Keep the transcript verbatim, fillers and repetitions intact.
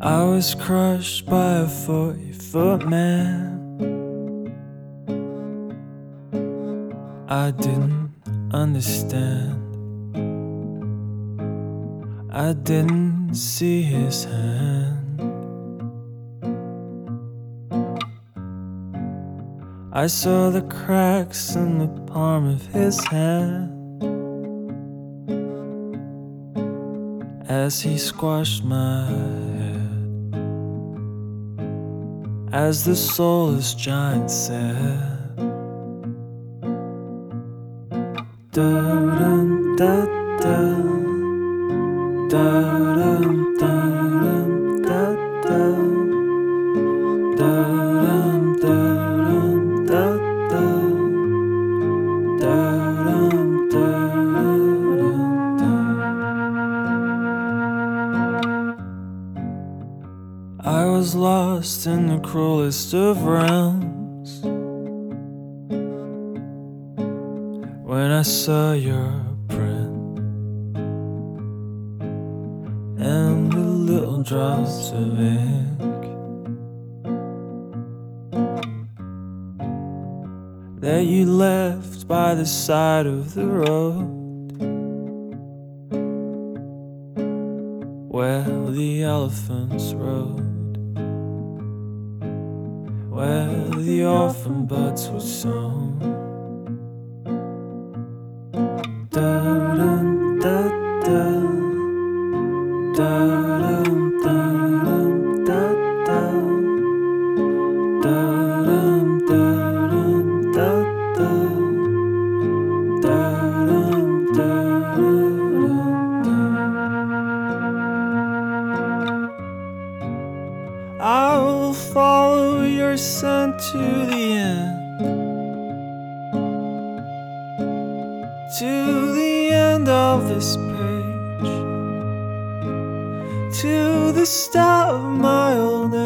I was crushed by a forty-foot man. I didn't understand. I didn't see his hand. I saw the cracks in the palm of his hand as he squashed my head, as the soulless giant said. Da-dum, da-da, da-dum, da-dum, da-da, da-dum, da-dum, da-da, da-dum, da-dum, da. I was lost in the cruelest of realms when I saw your print and the little drops of ink that you left by the side of the road where the elephants rode, where the orphan buds were sown. Da-dum, da-da, da-dum, da-dum, da-da, da-dum, da-dum, da-da, da-dum, da-dum, da. I will follow your scent to the end, to the end of this page, to the start of my old age.